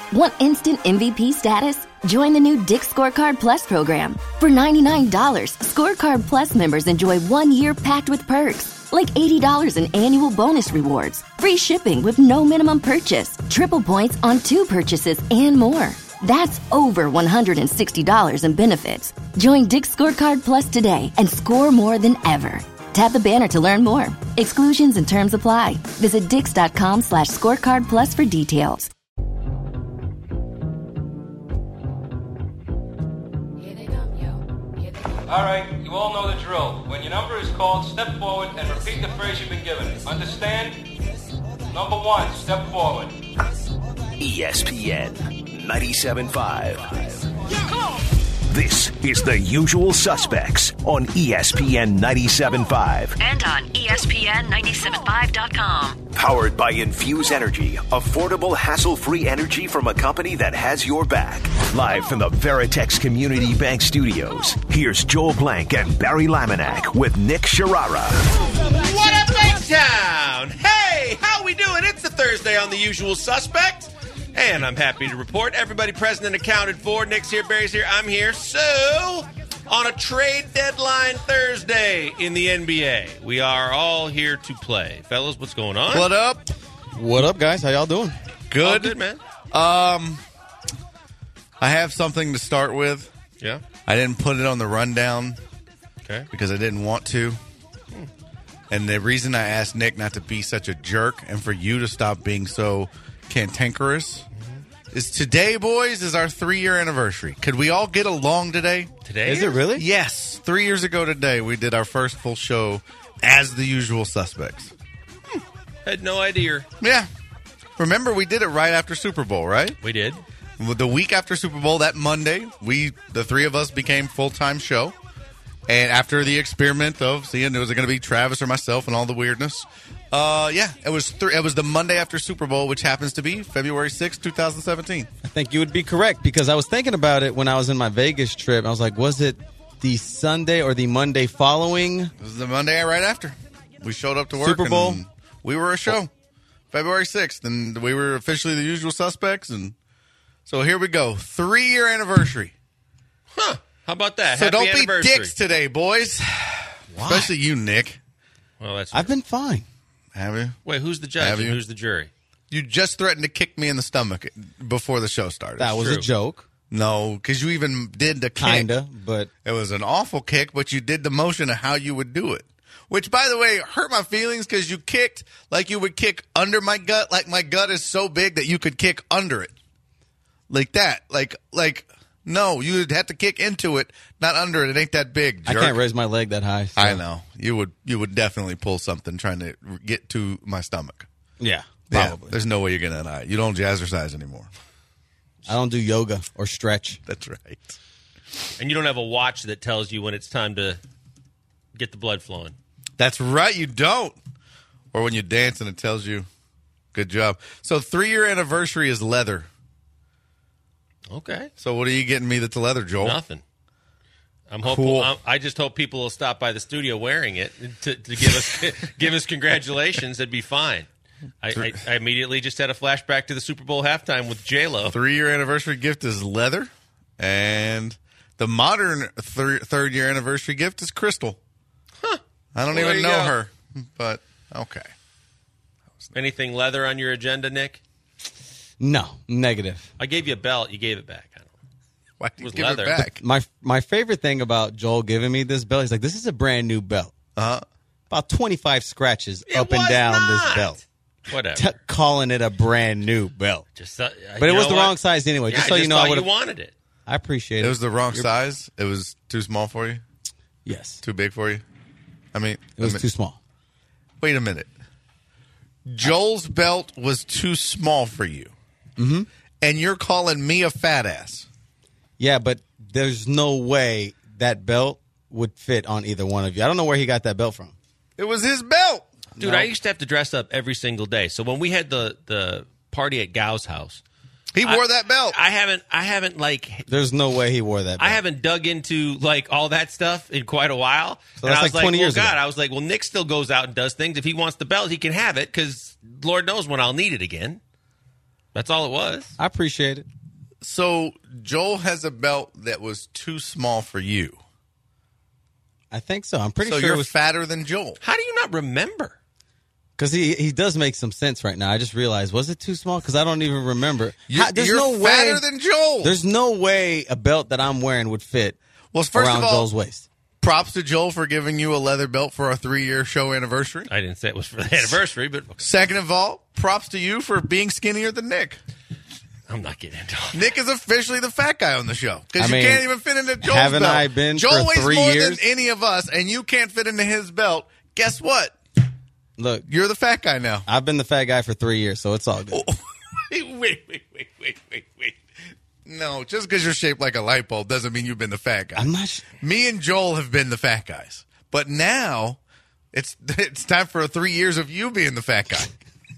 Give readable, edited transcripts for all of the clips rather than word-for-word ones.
Want instant MVP status? Join the new Dick's Scorecard Plus program. For $99, Scorecard Plus members enjoy 1 year packed with perks, like $80 in annual bonus rewards, free shipping with no minimum purchase, triple points on 2 purchases, and more. That's over $160 in benefits. Join Dick's Scorecard Plus today and score more than ever. Tap the banner to learn more. Exclusions and terms apply. Visit dix.com/scorecard plus for details. All right, you all know the drill. When your number is called, step forward and repeat the phrase you've been given. Understand? Number 1, step forward. ESPN 97.5. This is The Usual Suspects on ESPN 97.5. And on ESPN975.com. Powered by Infuse Energy, affordable, hassle-free energy from a company that has your back. Live from the Veritex Community Bank Studios, here's Joel Blank and Barry Laminack with Nick Sharara. What up, Laketown? Hey, how we doing? It's a Thursday on The Usual Suspect. And I'm happy to report everybody present and accounted for. Nick's here, Barry's here, I'm here. So, on a trade deadline Thursday in the NBA, we are all here to play. Fellas, what's going on? What up? What up, guys? How y'all doing? Good. All good, man. I have something to start with. Yeah? I didn't put it on the rundown because I didn't want to. And the reason I asked Nick not to be such a jerk and for you to stop being so cantankerous is today, boys, is our 3-year anniversary. Could we all get along today? Today? Is it really? Yes. 3 years ago today, we did our first full show as The Usual Suspects. Had no idea. Yeah. Remember, we did it right after Super Bowl, right? We did. The week after Super Bowl, that Monday, the 3 of us became full-time show. And after the experiment of seeing was it going to be Travis or myself and all the weirdness, it was the Monday after Super Bowl, which happens to be February 6th, 2017. I think you would be correct because I was thinking about it when I was in my Vegas trip. I was like, was it the Sunday or the Monday following? It was the Monday right after. We showed up to work. Super Bowl. And we were a show. February 6th, and we were officially The Usual Suspects. And so here we go. 3-year anniversary. Huh. How about that? So Happy don't anniversary. be dicks today, boys. Why? Especially you, Nick. Well, I've been fine. Have you? Wait, who's the judge and who's the jury? You just threatened to kick me in the stomach before the show started. That was a joke. No, because you even did the kick. Kinda, but it was an awful kick, but you did the motion of how you would do it. Which, by the way, hurt my feelings because you kicked like you would kick under my gut, like my gut is so big that you could kick under it. Like that. Like no, you'd have to kick into it, not under it. It ain't that big, jerk. I can't raise my leg that high. So. I know. You would definitely pull something trying to get to my stomach. Yeah, probably. Yeah, there's no way you're going to. You don't jazzercise anymore. I don't do yoga or stretch. That's right. And you don't have a watch that tells you when it's time to get the blood flowing. That's right, you don't. Or when you dance and it tells you, good job. So 3-year anniversary is leather. Okay. So what are you getting me that's leather, Joel? Nothing. I'm hopeful. Cool. I just hope people will stop by the studio wearing it to give us congratulations. That'd be fine. I immediately just had a flashback to the Super Bowl halftime with J-Lo. 3-year anniversary gift is leather, and the modern third-year anniversary gift is crystal. Huh. I don't even know her, but okay. Anything leather on your agenda, Nick? No, negative. I gave you a belt. You gave it back. I don't know. Why did you give leather. it back? My favorite thing about Joel giving me this belt, he's like, this is a brand new belt. About 25 scratches up and down this belt. Whatever. Calling it a brand new belt. But it was the wrong size anyway. Yeah, just so you know, I would have wanted it. I appreciate it. It was the wrong size? It was too small for you? Yes. Too big for you? It was too small. Wait a minute. Joel's belt was too small for you. Mm-hmm. And you're calling me a fat ass. Yeah, but there's no way that belt would fit on either one of you. I don't know where he got that belt from. It was his belt. Dude, I used to have to dress up every single day. So when we had the party at Gao's house, he wore that belt. I haven't There's no way he wore that belt. I haven't dug into all that stuff in quite a while. So that's and I was 20 years ago. I was like, well, Nick still goes out and does things. If he wants the belt, he can have it because Lord knows when I'll need it again. That's all it was. I appreciate it. So Joel has a belt that was too small for you. I think so. I'm pretty so sure you're it was fatter than Joel. How do you not remember? because he does make some sense right now. I just realized, was it too small? Because I don't even remember. There's no fatter way, than Joel. There's no way a belt that I'm wearing would fit first around of all, Joel's waist. Props to Joel for giving you a leather belt for our 3-year show anniversary. I didn't say it was for the anniversary, but Second of all, props to you for being skinnier than Nick. I'm not getting into it. Nick is officially the fat guy on the show because you can't even fit into Joel's haven't belt. I been Joel for weighs 3 more years? than any of us, and you can't fit into his belt. Guess what? Look, You're the fat guy now. I've been the fat guy for 3 years, so it's all good. Wait. No, just because you're shaped like a light bulb doesn't mean you've been the fat guy. I'm not. Me and Joel have been the fat guys, but now it's time for 3 years of you being the fat guy.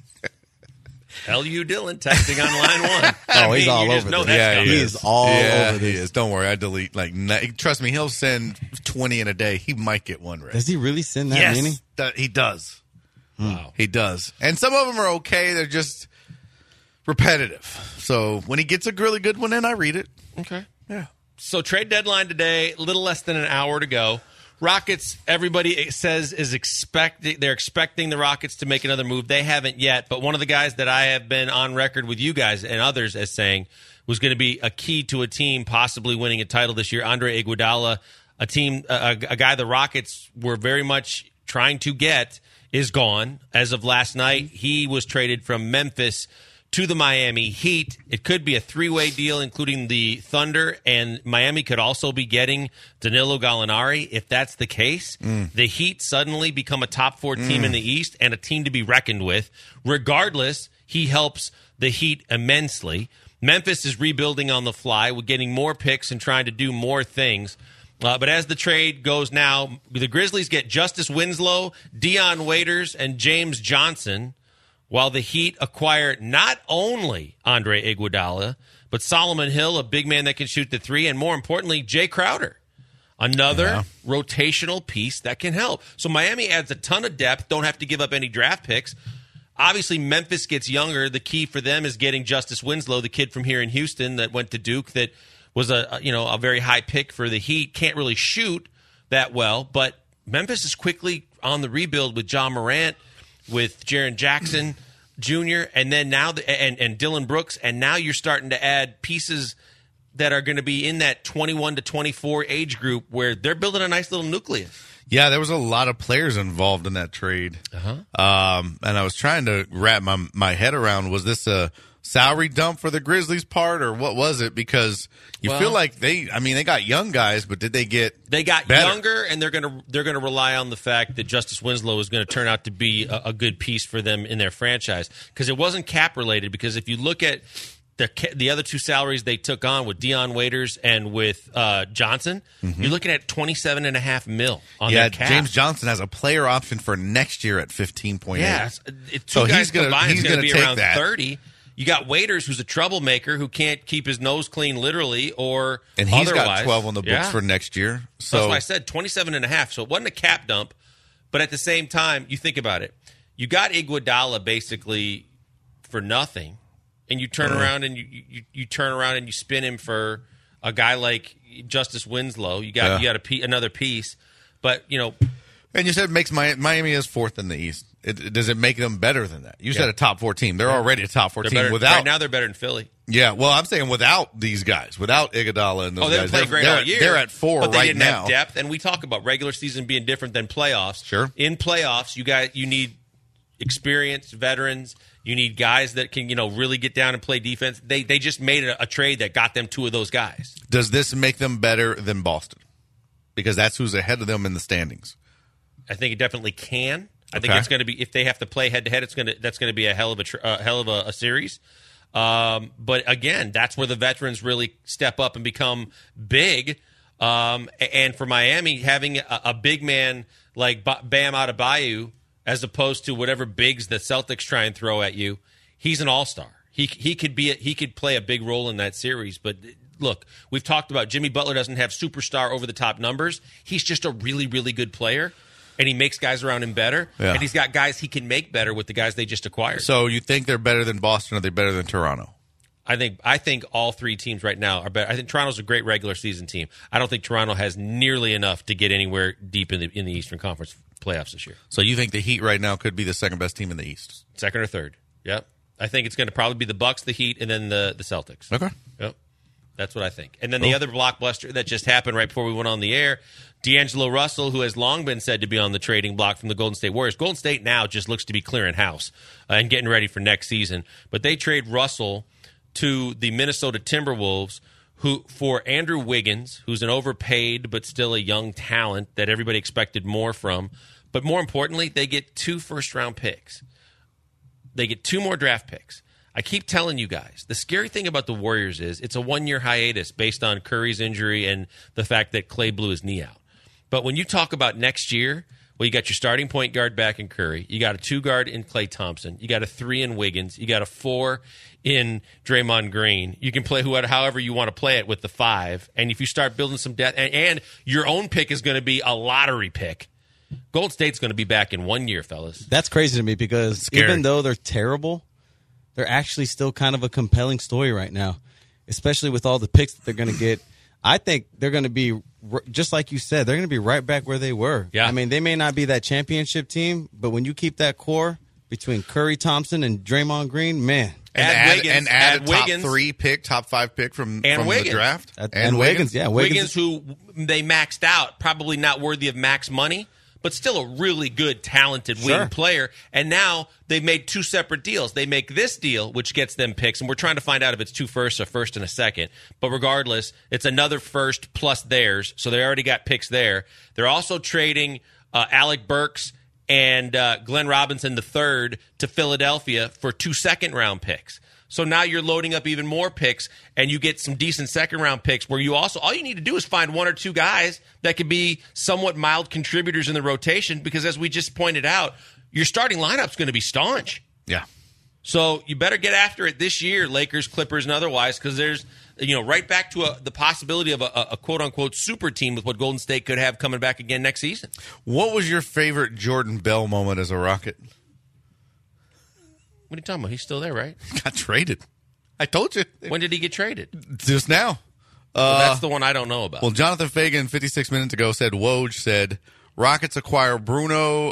L.U. Dillon texting on line one. Oh, he's all over this. Yeah, he is all over He this. is. Don't worry, I delete trust me, he'll send 20 in a day. He might get one right. Does he really send that Yes, many? he does. Wow. He does. And some of them are okay. They're just repetitive. So when he gets a really good one in, I read it. Okay. Yeah. So trade deadline today, a little less than an hour to go. Rockets, everybody says they're expecting the Rockets to make another move. They haven't yet, but one of the guys that I have been on record with you guys and others as saying was going to be a key to a team possibly winning a title this year, Andre Iguodala, a guy the Rockets were very much trying to get, is gone. As of last night, he was traded from Memphis to the Miami Heat. It could be a three-way deal, including the Thunder, and Miami could also be getting Danilo Gallinari. If that's the case, the Heat suddenly become a top 4 team in the East and a team to be reckoned with. Regardless, he helps the Heat immensely. Memphis is rebuilding on the fly with getting more picks and trying to do more things. But as the trade goes now, the Grizzlies get Justice Winslow, Dion Waiters, and James Johnson, while the Heat acquire not only Andre Iguodala, but Solomon Hill, a big man that can shoot the three, and more importantly, Jay Crowder, another rotational piece that can help. So Miami adds a ton of depth, don't have to give up any draft picks. Obviously, Memphis gets younger. The key for them is getting Justice Winslow, the kid from here in Houston that went to Duke, that was a very high pick for the Heat. Can't really shoot that well, but Memphis is quickly on the rebuild with John Morant, with Jaren Jackson Jr., and then now and Dylan Brooks, and now you're starting to add pieces that are going to be in that 21 to 24 age group where they're building a nice little nucleus. Yeah, there was a lot of players involved in that trade. And I was trying to wrap my head around, was this a salary dump for the Grizzlies part, or what was it? Because you feel like they got young guys, but did they get better? Younger, and they're gonna rely on the fact that Justice Winslow is going to turn out to be a good piece for them in their franchise, because it wasn't cap related. Because if you look at the other two salaries they took on with Dion Waiters and with Johnson, you're looking at $27.5 million on their cap. James Johnson has a player option for next year at 15.8. Yeah, so he's going to be take around that. 30. You got Waiters, who's a troublemaker, who can't keep his nose clean, literally, or and he's otherwise. got 12 on the books for next year. So that's why I said 27.5. So it wasn't a cap dump, but at the same time, you think about it. You got Iguodala basically for nothing, and you turn around and you turn around and you spin him for a guy like Justice Winslow. You got another piece, but And you said it makes Miami is 4th in the East. Does it make them better than that? You said a top 4 team. They're already a top 4 team. Right now, they're better than Philly. Yeah, well, I'm saying without these guys, without Iguodala and those guys. They great all year. They're at 4 but they right didn't now. have depth, and we talk about regular season being different than playoffs. Sure. In playoffs, you need experienced veterans. You need guys that can really get down and play defense. They just made a trade that got them 2 of those guys. Does this make them better than Boston? Because that's who's ahead of them in the standings. I think it definitely can. I think it's going to be, if they have to play head to head, that's going to be a hell of a series. But again, that's where the veterans really step up and become big. And for Miami, having a big man like Bam Adebayo, as opposed to whatever bigs the Celtics try and throw at you, he's an all-star. He could play a big role in that series. But look, we've talked about Jimmy Butler doesn't have superstar over the top numbers. He's just a really, really good player. and he makes guys around him better, Yeah. and he's got guys he can make better with the guys they just acquired. So you think they're better than Boston, or they're better than Toronto? I think all three teams right now are better. I think Toronto's a great regular season team. I don't think Toronto has nearly enough to get anywhere deep in the Eastern Conference playoffs this year. So you think the Heat right now could be the second best team in the East? Second or third. Yep. I think it's going to probably be the Bucks, the Heat, and then the Celtics. Okay. Yep. That's what I think. And then the other blockbuster that just happened right before we went on the air, D'Angelo Russell, who has long been said to be on the trading block from the Golden State Warriors. Golden State now just looks to be clearing house and getting ready for next season. But they trade Russell to the Minnesota Timberwolves for Andrew Wiggins, who's an overpaid but still a young talent that everybody expected more from. But more importantly, they get 2 first-round picks. They get 2 more draft picks. I keep telling you guys, the scary thing about the Warriors is it's a 1-year hiatus based on Curry's injury and the fact that Klay blew his knee out. But when you talk about next year, well, you got your starting point guard back in Curry. You got a 2 guard in Klay Thompson. You got a 3 in Wiggins. You got a 4 in Draymond Green. You can play however you want to play it with the 5. And if you start building some depth, and your own pick is going to be a lottery pick, Golden State's going to be back in 1 year, fellas. That's crazy to me because even though they're terrible, they're actually still kind of a compelling story right now, especially with all the picks that they're going to get. I think they're going to be, just like you said, they're going to be right back where they were. Yeah. I mean, they may not be that championship team, but when you keep that core between Curry, Thompson, and Draymond Green, man. Add a Wiggins, top 5 pick from Wiggins. the draft. And Wiggins, yeah. Wiggins, who they maxed out, probably not worthy of max money, but still a really good, talented wing player. And now they've made 2 separate deals. They make this deal, which gets them picks, and we're trying to find out if it's 2 firsts, a first and a second. But regardless, it's another first plus theirs, so they already got picks there. They're also trading Alec Burks and Glenn Robinson III to Philadelphia for 2 second-round picks. So now you're loading up even more picks, and you get some decent second-round picks where you also – all you need to do is find 1 or 2 guys that could be somewhat mild contributors in the rotation because, as we just pointed out, your starting lineup's going to be staunch. Yeah. So you better get after it this year, Lakers, Clippers, and otherwise, because there's right back to the possibility of a quote-unquote super team with what Golden State could have coming back again next season. What was your favorite Jordan Bell moment as a Rocket? What are you talking about? He's still there, right? Got traded. I told you. When did he get traded? Just now. Well, that's the one I don't know about. Well, Jonathan Fagan, 56 minutes ago, said Woj said Rockets acquire Bruno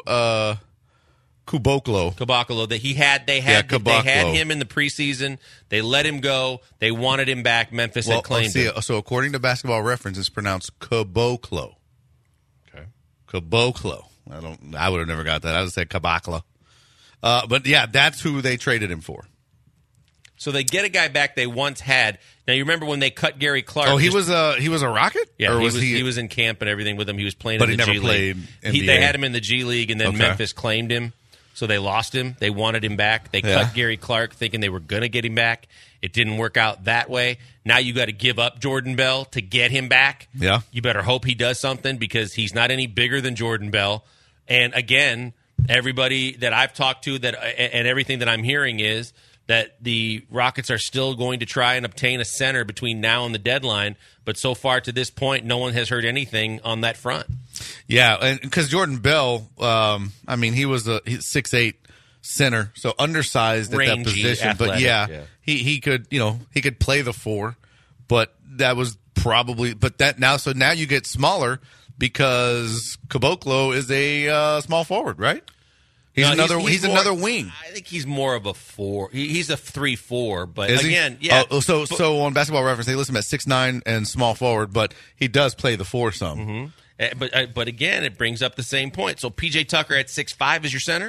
Caboclo. They had him in the preseason. They let him go. They wanted him back. Memphis had claimed him. So according to Basketball Reference, it's pronounced Caboclo. Okay. Caboclo. I would have never got that. I would have said Caboclo. But yeah, that's who they traded him for. So they get a guy back they once had. Now you remember when they cut Gary Clark? Oh, he was a Rocket? Yeah, or he was in camp and everything with them. He was playing but in the G League. But he never played NBA. They had him in the G League, and then Memphis claimed him. So they lost him. They wanted him back. They cut Gary Clark thinking they were going to get him back. It didn't work out that way. Now you got to give up Jordan Bell to get him back. Yeah. You better hope he does something because he's not any bigger than Jordan Bell. And again, everybody that I've talked to and everything that I'm hearing is that the Rockets are still going to try and obtain a center between now and the deadline. But so far to this point, no one has heard anything on that front. Yeah, and because Jordan Bell, he was a 6'8" center, so undersized at that position. Athletic, but he could play the 4, but that was probably now you get smaller because Caboclo is a small forward, right? He's another wing. I think he's more of a 4. He's a 3-4, but is again, he? So on Basketball Reference, they list him at 6'9" and small forward, but he does play the 4 some. Mm-hmm. But again, it brings up the same point. So PJ Tucker at 6'5" is your center?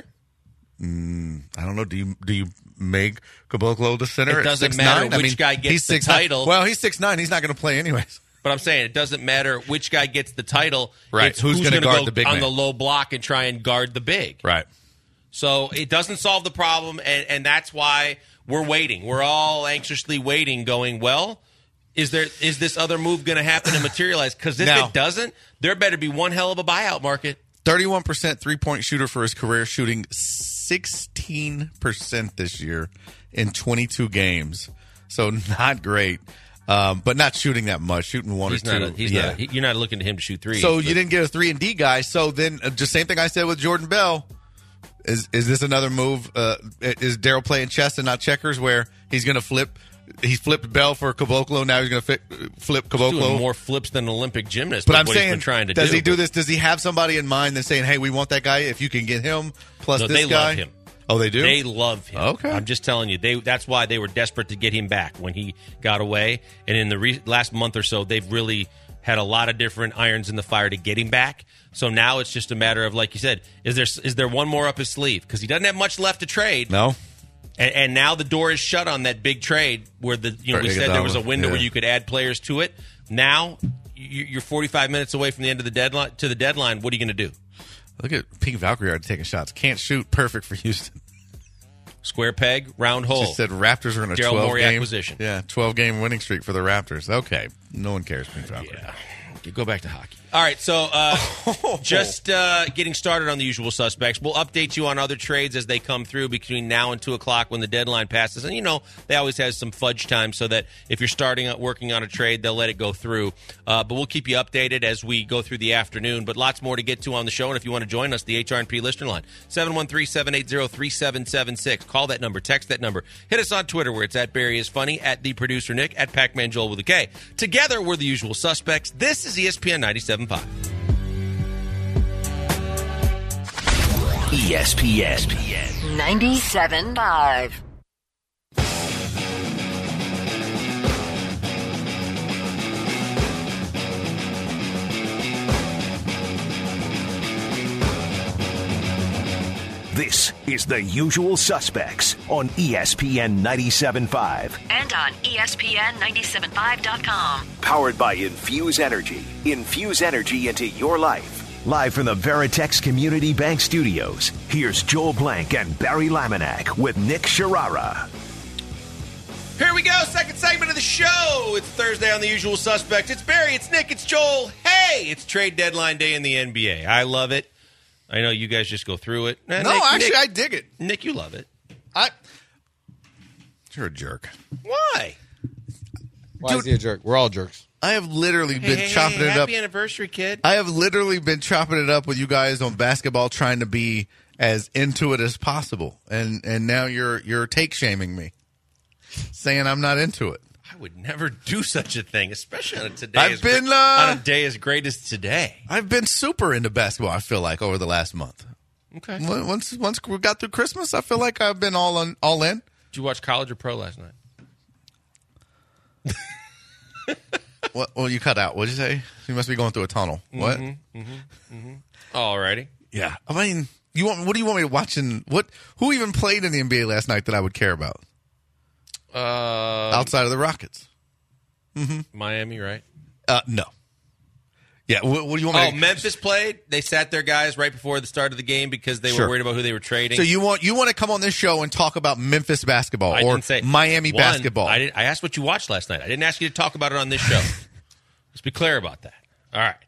I don't know. Do you make Caboclo the center? It doesn't at 6'9"? matter which guy gets the title. Well, he's 6'9". He's not going to play anyways. But I'm saying it doesn't matter which guy gets the title. Right. It's who's going to guard the big on man the low block and try and guard the big. Right. So it doesn't solve the problem, and that's why we're waiting. We're all anxiously waiting, going, well, is this other move going to happen and materialize? Because if it doesn't, there better be one hell of a buyout market. 31% three-point shooter for his career, shooting 16% this year in 22 games. So not great. but not shooting that much, shooting one or two. You're not looking to him to shoot threes. So you didn't get a 3-and-D guy. So then, just same thing I said with Jordan Bell. Is this another move? Is Daryl playing chess and not checkers, where he's going to flip? He flipped Bell for Caboclo. Now he's going to flip Caboclo. He's doing more flips than an Olympic gymnast. But I'm saying, he's been trying to does he do this? Does he have somebody in mind that's saying, "Hey, we want that guy. If you can get him plus this guy." They love him. Oh, they do? They love him. Okay. I'm just telling you. That's why they were desperate to get him back when he got away. And in the last month or so, they've really had a lot of different irons in the fire to get him back. So now it's just a matter of, like you said, is there one more up his sleeve? Because he doesn't have much left to trade. No. And now the door is shut on that big trade where we said there was a window where you could add players to it. Now you're 45 minutes away from the end of the deadline. What are you going to do? Look at Pink Valkyrie taking shots. Can't shoot. Perfect for Houston. Square peg, round hole. Just said Raptors are in a Daryl 12 Morey game acquisition. Yeah, 12-game winning streak for the Raptors. Okay, no one cares. Pink Valkyrie. Yeah. Go back to hockey. All right, so just getting started on the usual suspects. We'll update you on other trades as they come through between now and 2 o'clock when the deadline passes. And, they always have some fudge time so that if you're working on a trade, they'll let it go through. But we'll keep you updated as we go through the afternoon. But lots more to get to on the show. And if you want to join us, the HR&P listener line, 713-780-3776. Call that number. Text that number. Hit us on Twitter where it's at Barry is Funny, at the producer Nick, at Pac-Man Joel with a K. Together, we're the usual suspects. This is ESPN 97.5. ESPN 97.5. This is The Usual Suspects on ESPN 97.5. And on ESPN975.com. Powered by Infuse Energy. Infuse energy into your life. Live from the Veritex Community Bank Studios, here's Joel Blank and Barry Laminack with Nick Sharara. Here we go, second segment of the show. It's Thursday on The Usual Suspects. It's Barry, it's Nick, it's Joel. Hey, it's trade deadline day in the NBA. I love it. I know you guys just go through it. No, Nick, I dig it. Nick, you love it. You're a jerk. Why? Why is he a jerk? We're all jerks. I have literally been chopping it up. Happy anniversary, kid. I have literally been chopping it up with you guys on basketball, trying to be as into it as possible. And now you're take shaming me, saying I'm not into it. I would never do such a thing, especially on a day as great as today. I've been super into basketball, I feel like, over the last month. Okay. Once we got through Christmas, I feel like I've been all in. Did you watch college or pro last night? What? Well, you cut out. What did you say? You must be going through a tunnel. What? All righty. Yeah. I mean, what do you want me to watch? Who even played in the NBA last night that I would care about? Outside of the Rockets. Miami, right? No. Yeah. What do you want me to... Memphis played. They sat their guys right before the start of the game because they were worried about who they were trading. So you want to come on this show and talk about Memphis basketball or Miami basketball? I asked what you watched last night. I didn't ask you to talk about it on this show. Let's be clear about that. All right.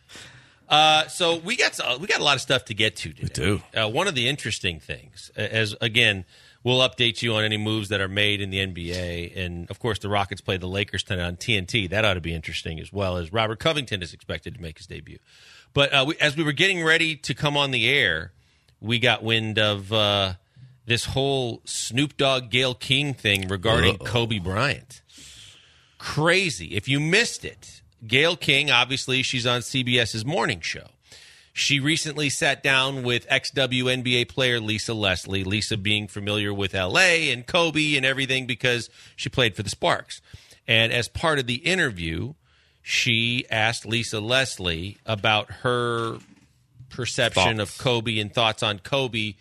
So we got a lot of stuff to get to today. We do. One of the interesting things, as again, we'll update you on any moves that are made in the NBA. And, of course, the Rockets play the Lakers tonight on TNT. That ought to be interesting, as well as Robert Covington is expected to make his debut. But as we were getting ready to come on the air, we got wind of this whole Snoop Dogg, Gayle King thing regarding Kobe Bryant. Crazy. If you missed it, Gayle King, obviously, she's on CBS's morning show. She recently sat down with ex-WNBA player Lisa Leslie, Lisa being familiar with L.A. and Kobe and everything because she played for the Sparks. And as part of the interview, she asked Lisa Leslie about her perception of Kobe and thoughts on Kobe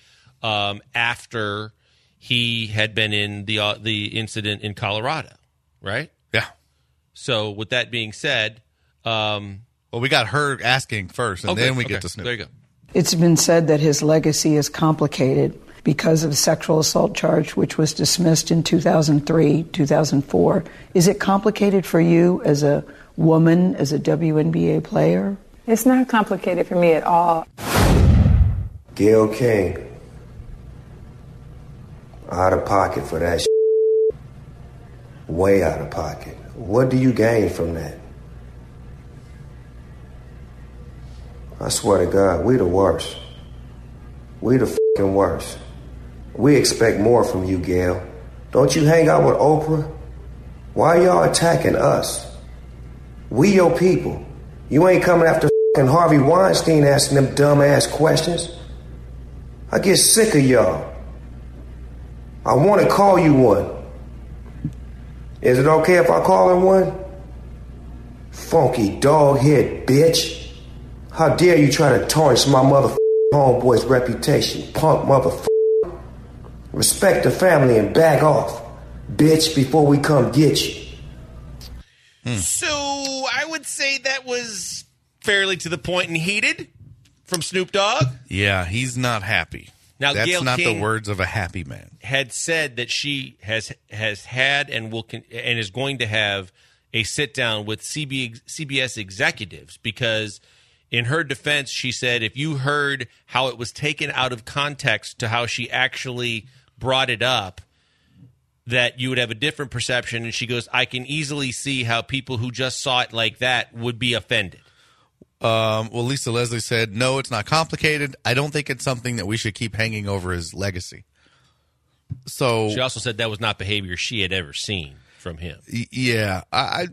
after he had been in the incident in Colorado, right? Yeah. So with that being said... well, we got her asking first, and then we get to Snoop. There you go. It's been said that his legacy is complicated because of a sexual assault charge, which was dismissed in 2003, 2004. Is it complicated for you as a woman, as a WNBA player? It's not complicated for me at all. Gayle King, out of pocket for that Way out of pocket. What do you gain from that? I swear to God, we the worst. We the fucking worst. We expect more from you, Gayle. Don't you hang out with Oprah? Why y'all attacking us? We your people. You ain't coming after fucking Harvey Weinstein asking them dumb-ass questions. I get sick of y'all. I want to call you one. Is it okay if I call her one? Funky dog-head bitch. How dare you try to tarnish my motherfucking homeboy's reputation, punk motherfucker. Respect the family and back off, bitch, before we come get you. So I would say that was fairly to the point and heated from Snoop Dogg. Yeah, he's not happy. Now, that's Gayle not King the words of a happy man. Had said that she has had and is going to have a sit down with CBS executives because, in her defense, she said if you heard how it was taken out of context to how she actually brought it up, that you would have a different perception. And she goes, I can easily see how people who just saw it like that would be offended. Well, Lisa Leslie said, no, it's not complicated. I don't think it's something that we should keep hanging over his legacy. So she also said that was not behavior she had ever seen from him. Yeah.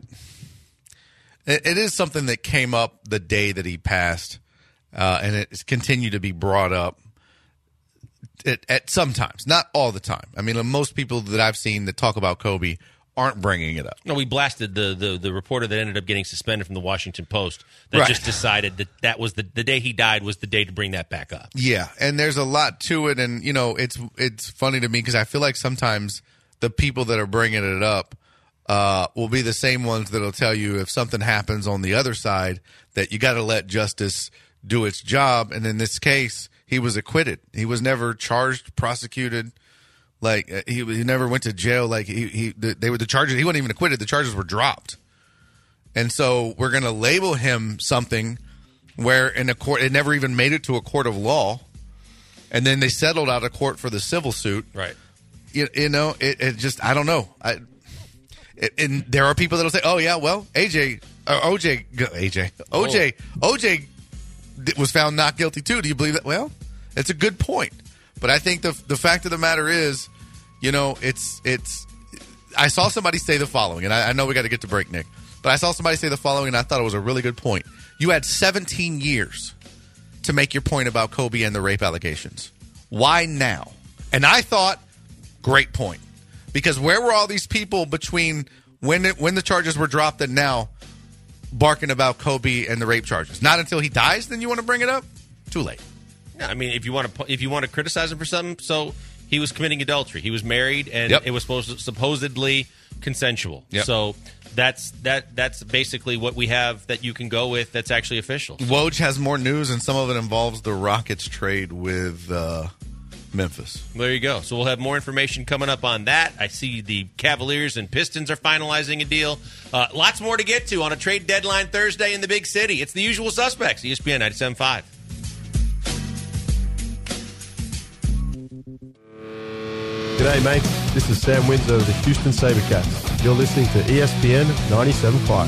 It is something that came up the day that he passed, and it's continued to be brought up at sometimes, not all the time. I mean, most people that I've seen that talk about Kobe aren't bringing it up. No, we blasted the reporter that ended up getting suspended from the Washington Post that just decided that was the day he died was the day to bring that back up. Yeah, and there's a lot to it, and it's funny to me because I feel like sometimes the people that are bringing it up will be the same ones that'll tell you if something happens on the other side that you got to let justice do its job, and in this case, he was acquitted. He was never charged, prosecuted. Like he never went to jail. Like they were the charges. He wasn't even acquitted. The charges were dropped, and so we're going to label him something where in a court it never even made it to a court of law, and then they settled out of court for the civil suit. Right. It just I don't know. And there are people that'll say, "Oh yeah, well, OJ was found not guilty too." Do you believe that? Well, it's a good point. But I think the fact of the matter is, it's. I saw somebody say the following, and I know we got to get to break, Nick. But I saw somebody say the following, and I thought it was a really good point. You had 17 years to make your point about Kobe and the rape allegations. Why now? And I thought, great point, because where were all these people between when the charges were dropped and now barking about Kobe and the rape charges? Not until he dies, then you want to bring it up? Too late. I mean, if you want to criticize him for something, so he was committing adultery. He was married, and it was supposedly consensual. Yep. So that's basically what we have that you can go with. That's actually official. Woj has more news, and some of it involves the Rockets trade with Memphis. There you go. So we'll have more information coming up on that. I see the Cavaliers and Pistons are finalizing a deal. Lots more to get to on a trade deadline Thursday in the big city. It's the usual suspects. ESPN 97.5. G'day, mates. This is Sam Windsor of the Houston SaberCats. You're listening to ESPN 97.5.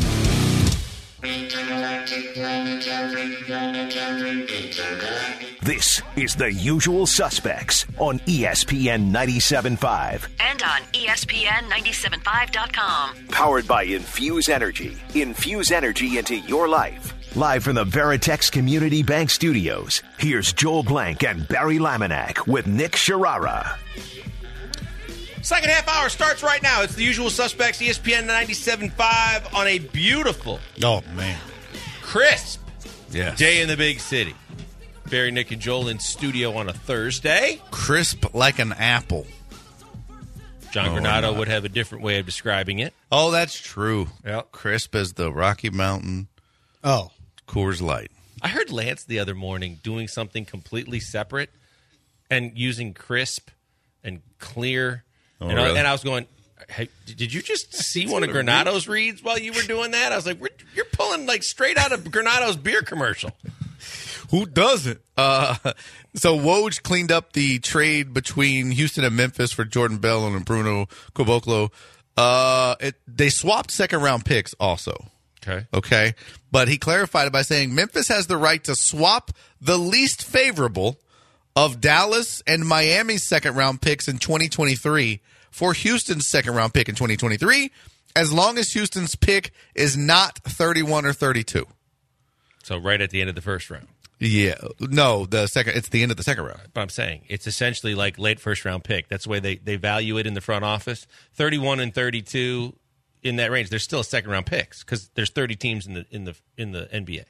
This is The Usual Suspects on ESPN 97.5. And on ESPN975.com. Powered by Infuse Energy. Infuse energy into your life. Live from the Veritex Community Bank Studios, here's Joel Blank and Barry Laminack with Nick Sharara. Second half hour starts right now. It's the usual suspects, ESPN 97.5 on a beautiful, crisp day in the big city. Barry, Nick, and Joel in studio on a Thursday. Crisp like an apple. John Granado would have a different way of describing it. Oh, that's true. Yep. Crisp as the Rocky Mountain Coors Light. I heard Lance the other morning doing something completely separate and using crisp and clear. And I was going, hey, did you just see one of Granado's reads while you were doing that? I was like, you're pulling like straight out of Granado's beer commercial. Who doesn't? So Woj cleaned up the trade between Houston and Memphis for Jordan Bell and Bruno Caboclo. They swapped second-round picks also. Okay. But he clarified it by saying Memphis has the right to swap the least favorable of Dallas and Miami's second-round picks in 2023 for Houston's second-round pick in 2023, as long as Houston's pick is not 31 or 32. So right at the end of the first round. Yeah. No, it's the end of the second round. But I'm saying it's essentially like late first-round pick. That's the way they value it in the front office. 31 and 32 in that range. There's still second-round picks because there's 30 teams in the NBA.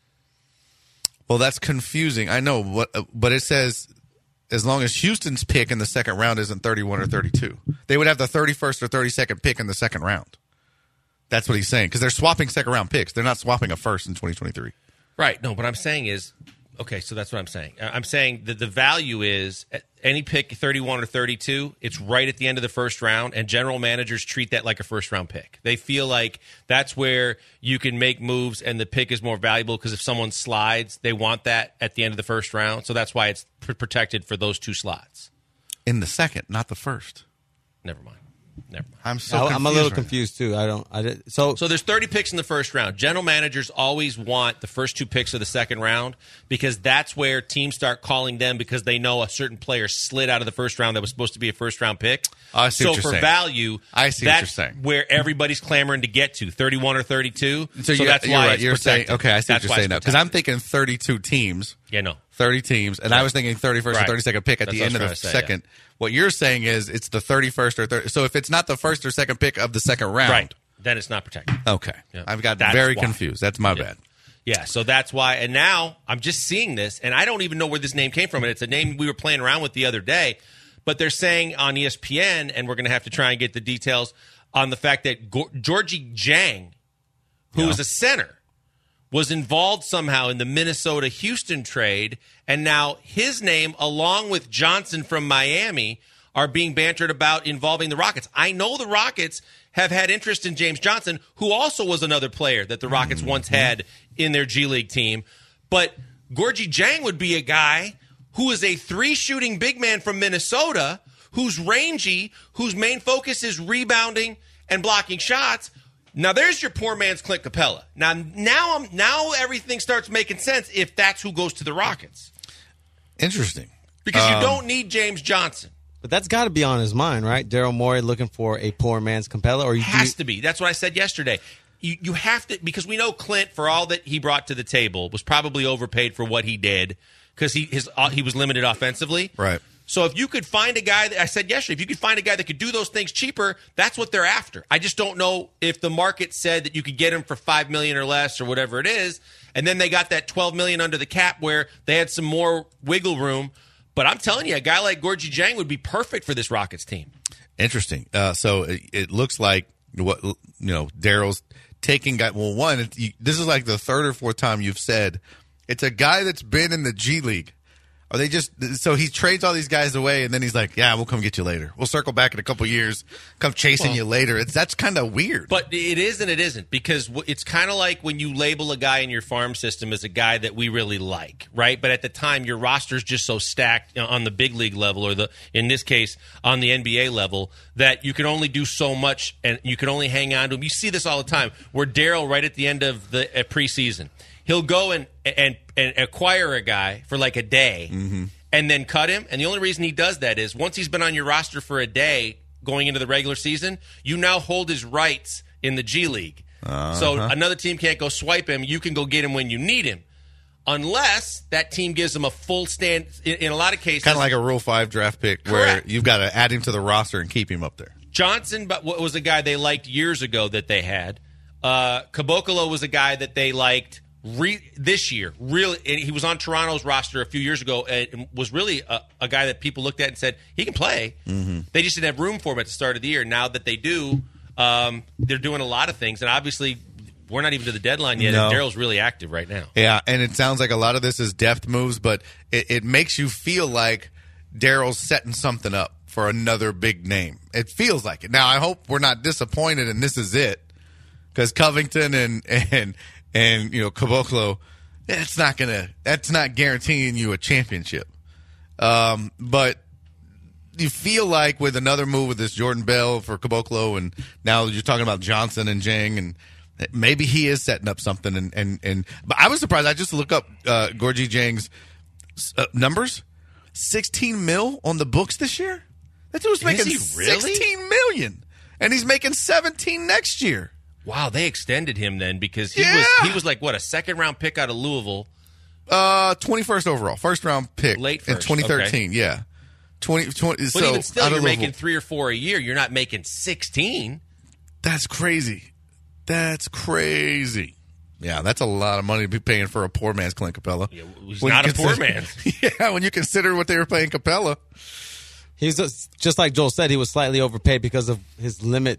Well, that's confusing. I know, but it says as long as Houston's pick in the second round isn't 31 or 32. They would have the 31st or 32nd pick in the second round. That's what he's saying, because they're swapping second-round picks. They're not swapping a first in 2023. Right. No, what I'm saying is, okay, so that's what I'm saying. I'm saying that the value is any pick 31 or 32, it's right at the end of the first round, and general managers treat that like a first-round pick. They feel like that's where you can make moves and the pick is more valuable because if someone slides, they want that at the end of the first round. So that's why it's protected for those two slots. In the second, not the first. Never mind. I'm a little confused too. So there's 30 picks in the first round. General managers always want the first two picks of the second round because that's where teams start calling them because they know a certain player slid out of the first round that was supposed to be a first round pick. I see what you're saying. Value, I see what you're saying. Where everybody's clamoring to get to 31 or 32. So that's why right. You're saying okay. I see what you're saying now because I'm thinking 32 teams. Yeah, no. 30 teams, and I was thinking 31st or 32nd pick at the end of the second. Yeah. What you're saying is it's the 31st or 30th. So if it's not the first or second pick of the second round. Right. Then it's not protected. Okay. Yeah. I've got very confused. That's my bad. Yeah, so that's why. And now I'm just seeing this, and I don't even know where this name came from. And it's a name we were playing around with the other day. But they're saying on ESPN, and we're going to have to try and get the details on the fact that Georgie Jang, who was a center, was involved somehow in the Minnesota-Houston trade, and now his name, along with Johnson from Miami, are being bantered about involving the Rockets. I know the Rockets have had interest in James Johnson, who also was another player that the Rockets once had in their G League team. But Georgie Jang would be a guy who is a three-shooting big man from Minnesota, who's rangy, whose main focus is rebounding and blocking shots. Now, there's your poor man's Clint Capella. Now everything starts making sense if that's who goes to the Rockets. Interesting. Because you don't need James Johnson. But that's got to be on his mind, right? Daryl Morey looking for a poor man's Capella? Or has to be. That's what I said yesterday. You have to, because we know Clint, for all that he brought to the table, was probably overpaid for what he did because he was limited offensively. Right. So if you could find a guy that I said yesterday, if you could find a guy that could do those things cheaper, that's what they're after. I just don't know if the market said that you could get him for $5 million or less or whatever it is, and then they got that $12 million under the cap where they had some more wiggle room. But I'm telling you, a guy like Georgie Jang would be perfect for this Rockets team. Interesting. So it looks like Daryl's taking guy. Well, one, this is like the third or fourth time you've said it's a guy that's been in the G League. Are they just so he trades all these guys away and then he's like, yeah, we'll come get you later. We'll circle back in a couple years, come chasing you later. That's kind of weird. But it is and it isn't, because it's kind of like when you label a guy in your farm system as a guy that we really like, right? But at the time, your roster's just so stacked on the big league level, or in this case on the NBA level, that you can only do so much and you can only hang on to him. You see this all the time, where Daryl, right at the end of the preseason, he'll go and acquire a guy for like a day and then cut him. And the only reason he does that is once he's been on your roster for a day going into the regular season, you now hold his rights in the G League. So another team can't go swipe him. You can go get him when you need him. Unless that team gives him a full stand, in a lot of cases. Kind of like a Rule 5 draft pick where you've got to add him to the roster and keep him up there. Johnson was a guy they liked years ago that they had. Caboclo was a guy that they liked this year. Really, he was on Toronto's roster a few years ago and was really a guy that people looked at and said, he can play. They just didn't have room for him at the start of the year. Now that they do, they're doing a lot of things. And obviously, we're not even to the deadline yet, and Daryl's really active right now. Yeah, and it sounds like a lot of this is depth moves, but it makes you feel like Daryl's setting something up for another big name. It feels like it. Now, I hope we're not disappointed and this is it, because Covington and Caboclo, that's not guaranteeing you a championship. But you feel like with another move with this Jordan Bell for Caboclo, and now you're talking about Johnson and Jang, and maybe he is setting up something. But I was surprised. I just looked up Gorgie Jang's numbers. 16 mil on the books this year. That dude was making 16 million, and he's making 17 next year. Wow, they extended him then because he was like what, a second-round pick out of Louisville. 21st overall, first-round pick, late first, in 2013. Okay. Yeah, 20. But so even still, you're making 3 or 4 a year. You're not making 16. That's crazy. That's crazy. Yeah, that's a lot of money to be paying for a poor man's Clint Capella. Yeah, he's not a poor man. Yeah, when you consider what they were paying Capella. He's just like Joel said, he was slightly overpaid because of his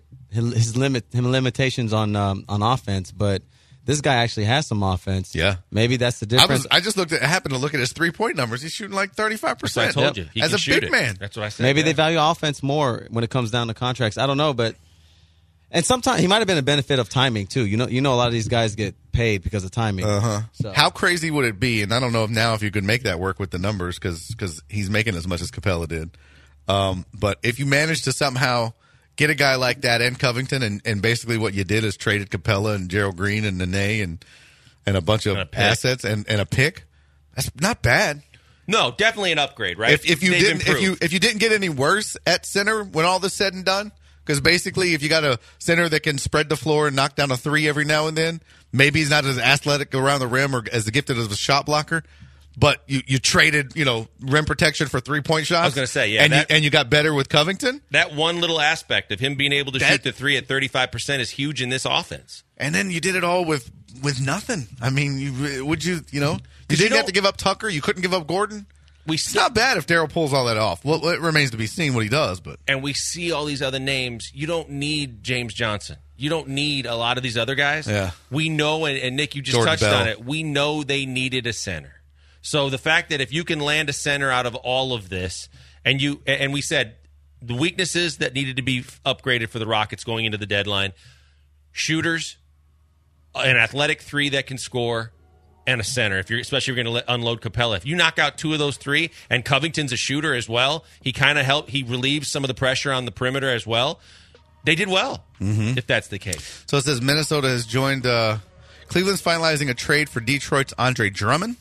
limitations on offense. But this guy actually has some offense. Yeah, maybe that's the difference. I happened to look at his 3-point numbers. He's shooting like 35%. That's what I told you. He as can a shoot big man. That's what I said. Maybe they value offense more when it comes down to contracts. I don't know, but. And sometimes he might have been a benefit of timing too. You know, a lot of these guys get paid because of timing. So. How crazy would it be? And I don't know if you could make that work with the numbers because he's making as much as Capella did. But if you manage to somehow get a guy like that and Covington, and basically what you did is traded Capella and Gerald Green and Nene and a bunch of assets and a pick, that's not bad. No, definitely an upgrade, right? If you didn't get any worse at center when all this said and done. Because basically, if you got a center that can spread the floor and knock down a three every now and then, maybe he's not as athletic around the rim or as gifted as a shot blocker, but you traded, rim protection for 3-point shots. I was going to say, yeah. And you got better with Covington? That one little aspect of him being able to shoot the three at 35% is huge in this offense. And then you did it all with nothing. I mean, you didn't have to give up Tucker. You couldn't give up Gordon. It's not bad if Daryl pulls all that off. Well, it remains to be seen what he does. And we see all these other names. You don't need James Johnson. You don't need a lot of these other guys. Yeah. We know, and Nick, you just Jordan touched Bell. on it. We know they needed a center. So the fact that if you can land a center out of all of this, and we said the weaknesses that needed to be upgraded for the Rockets going into the deadline, shooters, an athletic three that can score, and a center, especially if you're going to unload Capella. If you knock out 2 of those 3, and Covington's a shooter as well, he kind of he relieves some of the pressure on the perimeter as well. They did well, if that's the case. So it says Minnesota has joined Cleveland's finalizing a trade for Detroit's Andre Drummond.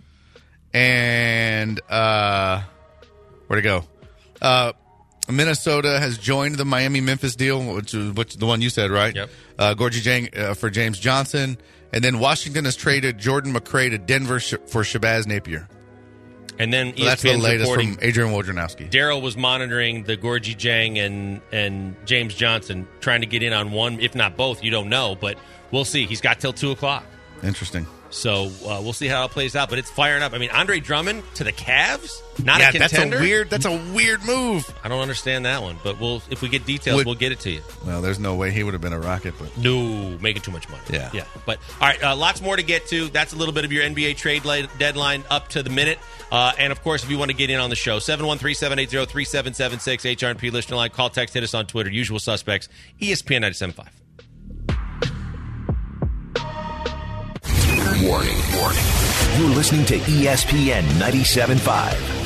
And where'd it go? Minnesota has joined the Miami-Memphis deal, which is the one you said, right? Yep. Gorgie Jang for James Johnson. And then Washington has traded Jordan McRae to Denver for Shabazz Napier. And then that's the latest from Adrian Wojnarowski. Daryl was monitoring the Gorgie Jang and James Johnson, trying to get in on one, if not both. You don't know, but we'll see. He's got till 2 o'clock. Interesting. So we'll see how it plays out. But it's firing up. I mean, Andre Drummond to the Cavs? Not a contender? That's a weird move. I don't understand that one. But if we get details, we'll get it to you. Well, there's no way he would have been a Rocket. But no, making too much money. Yeah. But, all right, lots more to get to. That's a little bit of your NBA trade deadline up to the minute. And, of course, if you want to get in on the show, 713-780-3776, HRP listener line. Call, text, hit us on Twitter. Usual suspects, ESPN 97.5. Warning. You're listening to ESPN 97.5.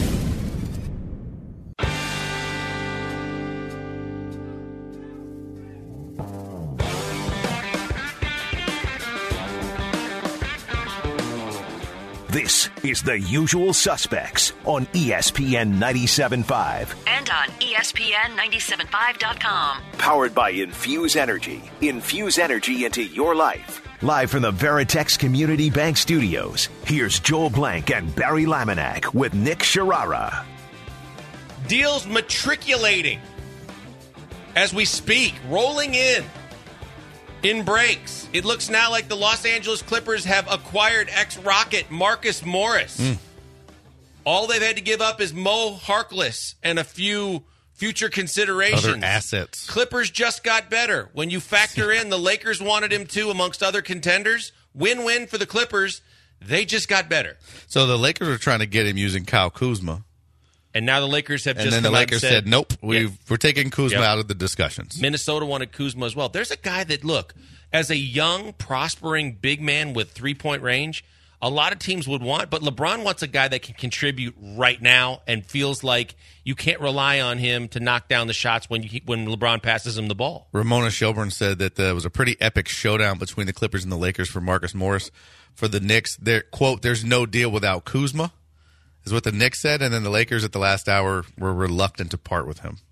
This is The Usual Suspects on ESPN 97.5. And on ESPN975.com. Powered by Infuse Energy. Infuse energy into your life. Live from the Veritex Community Bank Studios, here's Joel Blank and Barry Laminack with Nick Sharara. Deals matriculating as we speak, rolling in breaks. It looks now like the Los Angeles Clippers have acquired ex-Rocket Marcus Morris. All they've had to give up is Mo Harkless and a few future considerations. Other assets. Clippers just got better. When you factor in the Lakers wanted him too, amongst other contenders, win-win for the Clippers. They just got better. So the Lakers are trying to get him using Kyle Kuzma. And now the Lakers have just come out and then the Lakers said, nope, we're taking Kuzma out of the discussions. Minnesota wanted Kuzma as well. There's a guy that, look, as a young, prospering big man with 3-point range, a lot of teams would want, but LeBron wants a guy that can contribute right now and feels like you can't rely on him to knock down the shots when LeBron passes him the ball. Ramona Shelburne said that there was a pretty epic showdown between the Clippers and the Lakers for Marcus Morris. For the Knicks, quote, there's no deal without Kuzma, is what the Knicks said, and then the Lakers at the last hour were reluctant to part with him.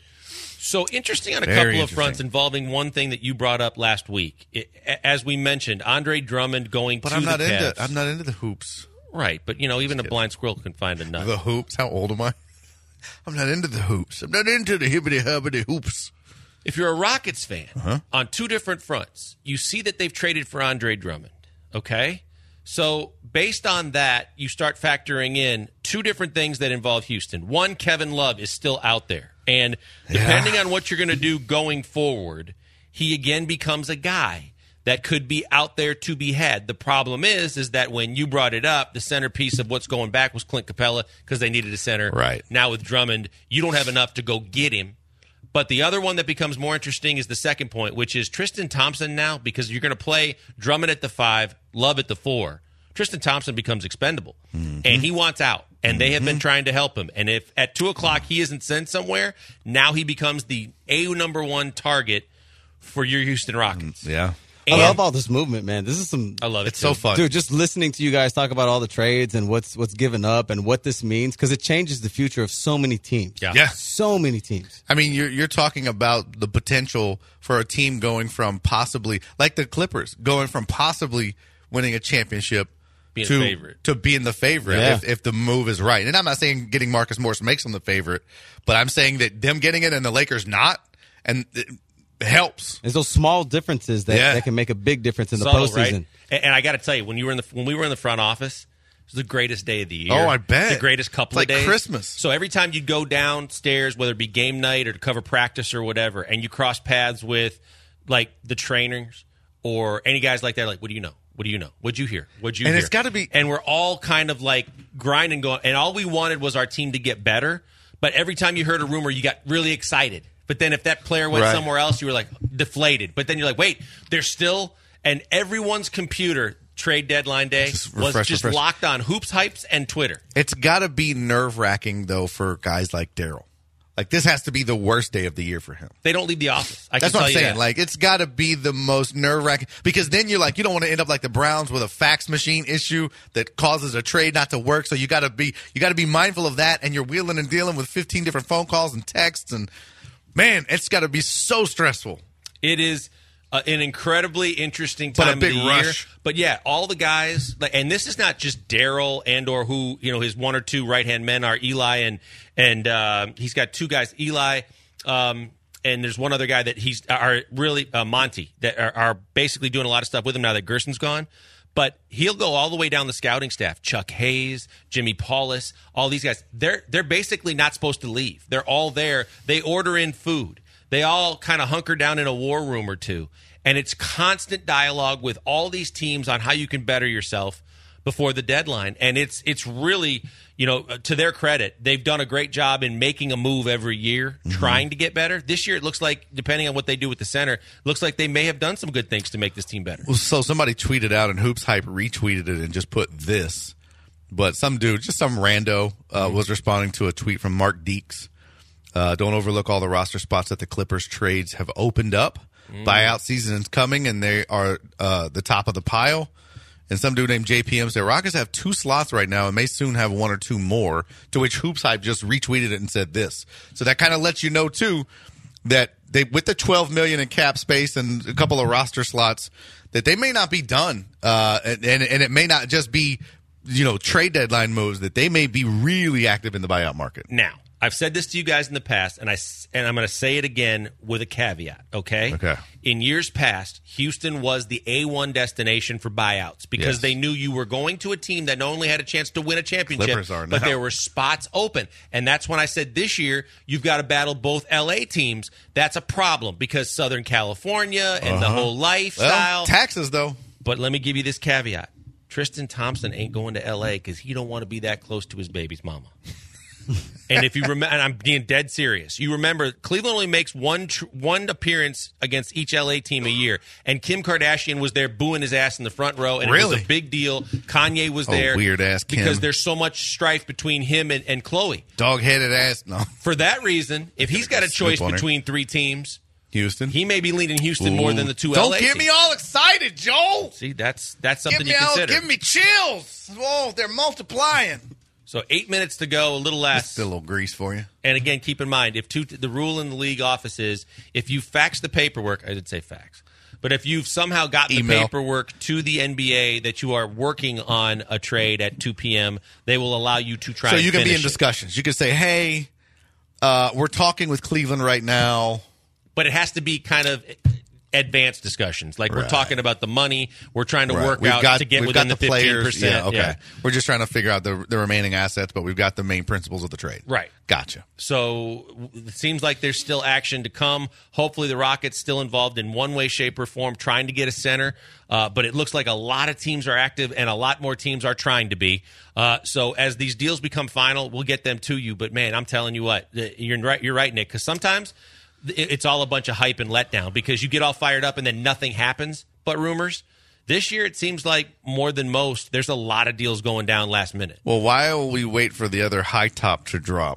So interesting on a couple of fronts involving one thing that you brought up last week. As we mentioned, Andre Drummond going to the Cavs. I'm not into the hoops. Right, but, even a blind squirrel can find a nut. The hoops? How old am I? I'm not into the hoops. I'm not into the hibbity-hobbity hoops. If you're a Rockets fan, on two different fronts, you see that they've traded for Andre Drummond, okay? So based on that, you start factoring in two different things that involve Houston. One, Kevin Love is still out there. And depending on what you're going to do going forward, he again becomes a guy that could be out there to be had. The problem is that when you brought it up, the centerpiece of what's going back was Clint Capella because they needed a center. Right. Now with Drummond, you don't have enough to go get him. But the other one that becomes more interesting is the second point, which is Tristan Thompson now, because you're going to play Drummond at the 5, Love at the 4. Tristan Thompson becomes expendable, and he wants out, and they have been trying to help him. And if at 2 o'clock he isn't sent somewhere, now he becomes the number one target for your Houston Rockets. Yeah. I love all this movement, man. This is I love it. It's so fun. Dude, just listening to you guys talk about all the trades and what's given up and what this means, because it changes the future of so many teams. Yeah. So many teams. I mean, you're talking about the potential for a team going from possibly, like the Clippers, going from possibly winning a championship to being the favorite if the move is right. And I'm not saying getting Marcus Morris makes them the favorite, but I'm saying that them getting it and the Lakers not, and it helps. There's those small differences that can make a big difference in the postseason. Right? And I got to tell you, when we were in the front office, it was the greatest day of the year. Oh, I bet. The greatest couple of days. Like Christmas. So every time you'd go downstairs, whether it be game night or to cover practice or whatever, and you cross paths with like the trainers or any guys like that, like, what do you know? What do you know? What'd you hear? What'd you hear? And it's got to be. And we're all kind of like grinding, going, and all we wanted was our team to get better. But every time you heard a rumor, you got really excited. But then if that player went somewhere else, you were like deflated. But then you're like, wait, there's still, and everyone's computer trade deadline day was just locked on Hoops Hypes and Twitter. It's got to be nerve-wracking, though, for guys like Daryl. Like, this has to be the worst day of the year for him. They don't leave the office. That's what I'm saying. Like, it's got to be the most nerve-wracking. Because then you're like, you don't want to end up like the Browns with a fax machine issue that causes a trade not to work. So you got to be mindful of that. And you're wheeling and dealing with 15 different phone calls and texts. And, man, it's got to be so stressful. It is an incredibly interesting time of the year. But, yeah, all the guys, and this is not just Daryl and or who, his one or two right-hand men are Eli and he's got two guys, Eli, and there's one other guy that Monty, that are basically doing a lot of stuff with him now that Gerson's gone. But he'll go all the way down the scouting staff. Chuck Hayes, Jimmy Paulus, all these guys. They're basically not supposed to leave. They're all there. They order in food. They all kind of hunker down in a war room or two. And it's constant dialogue with all these teams on how you can better yourself before the deadline. And it's really, to their credit, they've done a great job in making a move every year, trying to get better. This year, it looks like, depending on what they do with the center, looks like they may have done some good things to make this team better. Well, so somebody tweeted out, and Hoops Hype retweeted it and just put this. But some dude, just some rando, was responding to a tweet from Mark Deeks. Don't overlook all the roster spots that the Clippers trades have opened up. Buyout season is coming, and they are the top of the pile. And some dude named JPM said, Rockets have 2 slots right now and may soon have 1 or 2 more, to which Hoops Hype just retweeted it and said this. So that kind of lets you know, too, that they, with the $12 million in cap space and a couple of roster slots, that they may not be done. And it may not just be, trade deadline moves, that they may be really active in the buyout market. Now, I've said this to you guys in the past, and I'm going to say it again with a caveat, okay? Okay. In years past, Houston was the A1 destination for buyouts because they knew you were going to a team that not only had a chance to win a championship, but there were spots open. And that's when I said this year, you've got to battle both L.A. teams. That's a problem because Southern California and the whole lifestyle. Well, taxes, though. But let me give you this caveat. Tristan Thompson ain't going to L.A. because he don't want to be that close to his baby's mama. And if you remember, and I'm being dead serious, you remember Cleveland only makes one appearance against each LA team a year, and Kim Kardashian was there booing his ass in the front row, and it was a big deal. Kanye was there, weird ass Kim, because there's so much strife between him and Khloe. Dog-headed ass. No. For that reason, if he's got a choice between three teams, Houston, he may be leaning Houston more than the two LA Don't get teams. me all excited, Joel. See, that's something you consider. Give me chills. Oh, they're multiplying. So 8 minutes to go, a little less. Still a little grease for you. And again, keep in mind, the rule in the league office is if you fax the paperwork, I did say fax, but if you've somehow gotten the paperwork to the NBA that you are working on a trade at 2 p.m., they will allow you to try. So you can be in discussions. You can say, "Hey, we're talking with Cleveland right now," but it has to be kind of advanced discussions. Like we're talking about the money. We're trying to work out to get within the 15%. Yeah, okay. Yeah. We're just trying to figure out the remaining assets, but we've got the main principles of the trade. Right. Gotcha. So it seems like there's still action to come. Hopefully the Rockets still involved in one way, shape, or form trying to get a center. But it looks like a lot of teams are active and a lot more teams are trying to be. So as these deals become final, we'll get them to you. But, man, I'm telling you what, you're right, Nick, because sometimes – it's all a bunch of hype and letdown because you get all fired up and then nothing happens but rumors. This year, it seems like more than most, there's a lot of deals going down last minute. Well, why will we wait for the other high top to drop?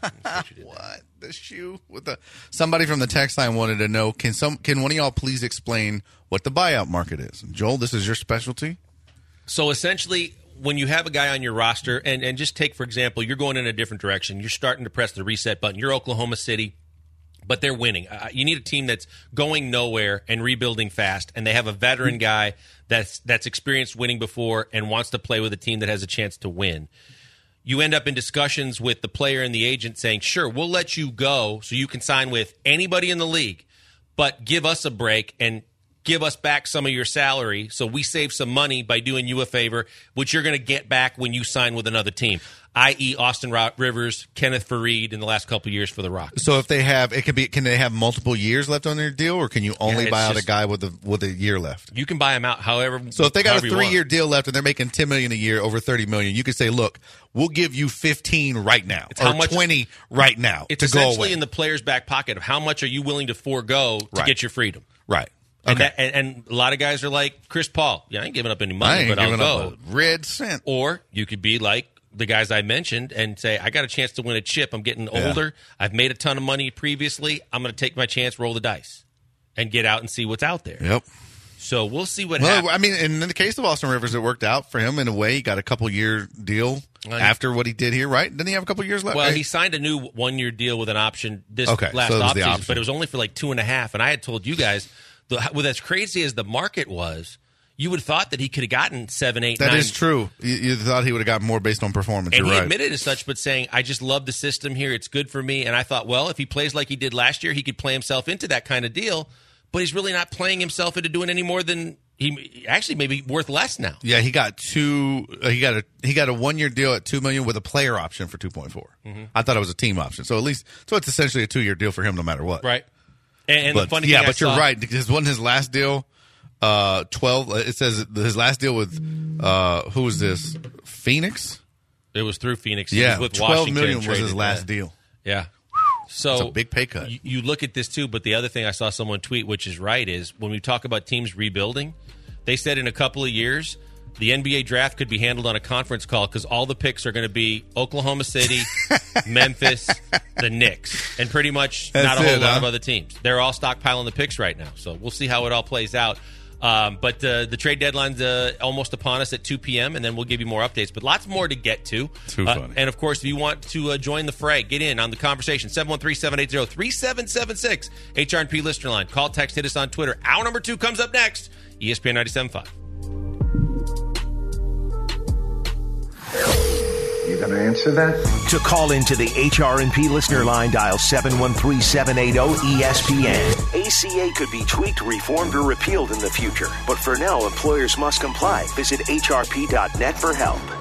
What? The shoe? Somebody from the text line wanted to know, can one of y'all please explain what the buyout market is? Joel, this is your specialty? So essentially, when you have a guy on your roster, and just take, for example, you're going in a different direction. You're starting to press the reset button. You're Oklahoma City. But they're winning. You need a team that's going nowhere and rebuilding fast, and they have a veteran guy that's experienced winning before and wants to play with a team that has a chance to win. You end up in discussions with the player and the agent saying, sure, we'll let you go so you can sign with anybody in the league, but give us a break and give us back some of your salary so we save some money by doing you a favor, which you're going to get back when you sign with another team, i.e. Austin Rivers, Kenneth Faried in the last couple of years for the Rockets. So if they have, can they have multiple years left on their deal, or can you only buy out a guy with a year left? You can buy him out however. So if they got a 3-year deal left and they're making $10 million a year, over $30 million, you could say, look, we'll give you 15 right now, or 20 right now. It's essentially in the player's back pocket of how much are you willing to forego to get your freedom. Right. Okay. And a lot of guys are like Chris Paul. Yeah, I ain't giving up any money, but I'll go. Up a red cent. Or you could be like the guys I mentioned and say, I got a chance to win a chip. I'm getting older. I've made a ton of money previously. I'm going to take my chance, roll the dice, and get out and see what's out there. Yep. So we'll see what happens. I mean, in the case of Austin Rivers, it worked out for him in a way. He got a couple-year deal after what he did here, right? Didn't he have a couple years left? Well, he signed a new 1-year deal with an option last offseason, but it was only for like 2.5. And I had told you guys, with as crazy as the market was, you would have thought that he could have gotten 7, 8, 9. That is true. You thought he would have gotten more based on performance. And he admitted as such, but saying, I just love the system here. It's good for me. And I thought, well, if he plays like he did last year, he could play himself into that kind of deal. But he's really not playing himself into doing any more than he actually may be worth less now. Yeah, he got he got a 1-year deal at $2 million with a player option for 2.4. Mm-hmm. I thought it was a team option. So it's essentially a 2-year deal for him no matter what. Right. And the funny thing you're right. Because wasn't his last deal 12? It says his last deal with who was this? Phoenix. It was through Phoenix. Yeah, he was with $12 Washington million was his last deal. Yeah. So it's a big pay cut. You look at this too, but the other thing I saw someone tweet, which is right, is when we talk about teams rebuilding, they said in a couple of years the NBA draft could be handled on a conference call because all the picks are going to be Oklahoma City, Memphis, the Knicks, and pretty much not a whole lot of other teams. They're all stockpiling the picks right now, so we'll see how it all plays out. But the trade deadline's almost upon us at 2 p.m., and then we'll give you more updates. But lots more to get to. Too funny. And, of course, if you want to join the fray, get in on the conversation, 713-780-3776, HR&P listener line. Call, text, hit us on Twitter. Hour number 2 comes up next, ESPN 97.5. You gonna answer that? To call into the HR&P listener line, dial 713-780-ESPN. ACA could be tweaked, reformed, or repealed in the future. But for now, employers must comply. Visit hrp.net for help.